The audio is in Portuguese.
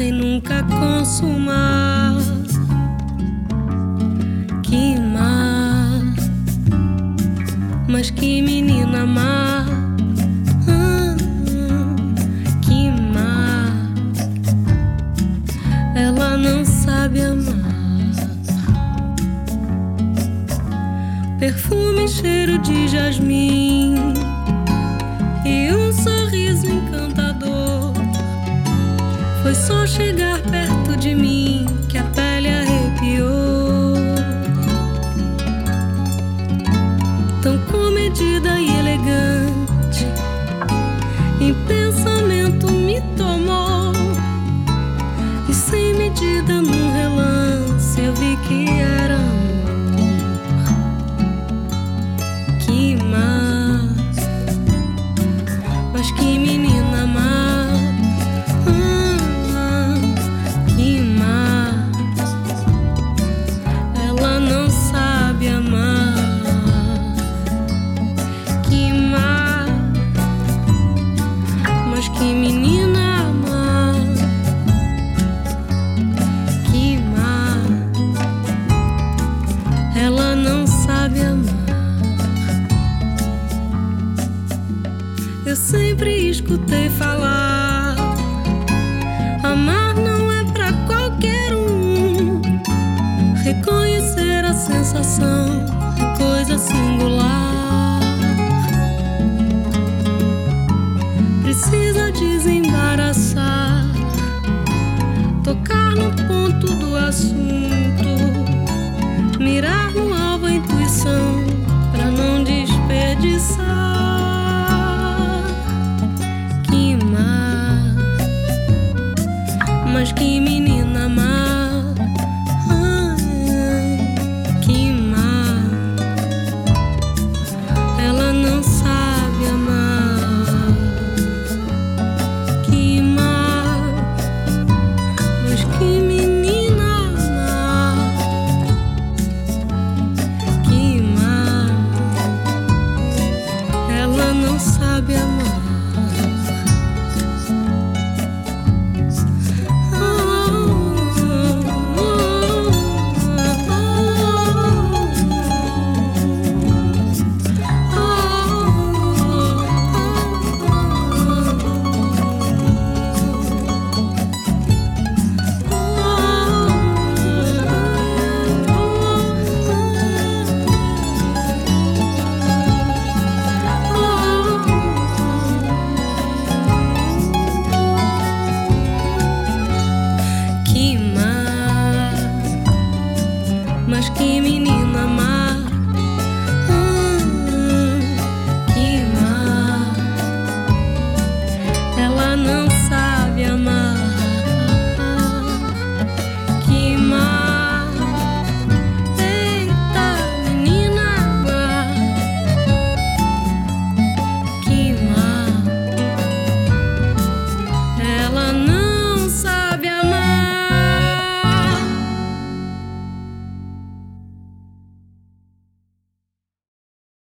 sem nunca consumar. Que má, mas que menina má. Que má, ela não sabe amar. Perfume, cheiro de jasmim e um sorriso encantador. Foi só chegar perto de mim que a pele arrepiou. Tão comedida e elegante, em pensamento me tomou. E sem medida num relance eu vi que era amor. Que má, mas que menina má. Que má, ela não sabe amar. Que má, mas que menina má. Que má, ela não sabe amar. Eu sempre escutei falar: amar não é pra qualquer um. Reconhecer a sensação é coisa singular. Precisa desembaraçar, tocar no ponto do assunto, mirar no alvo a intuição pra não desperdiçar. Que má, mas que menina má.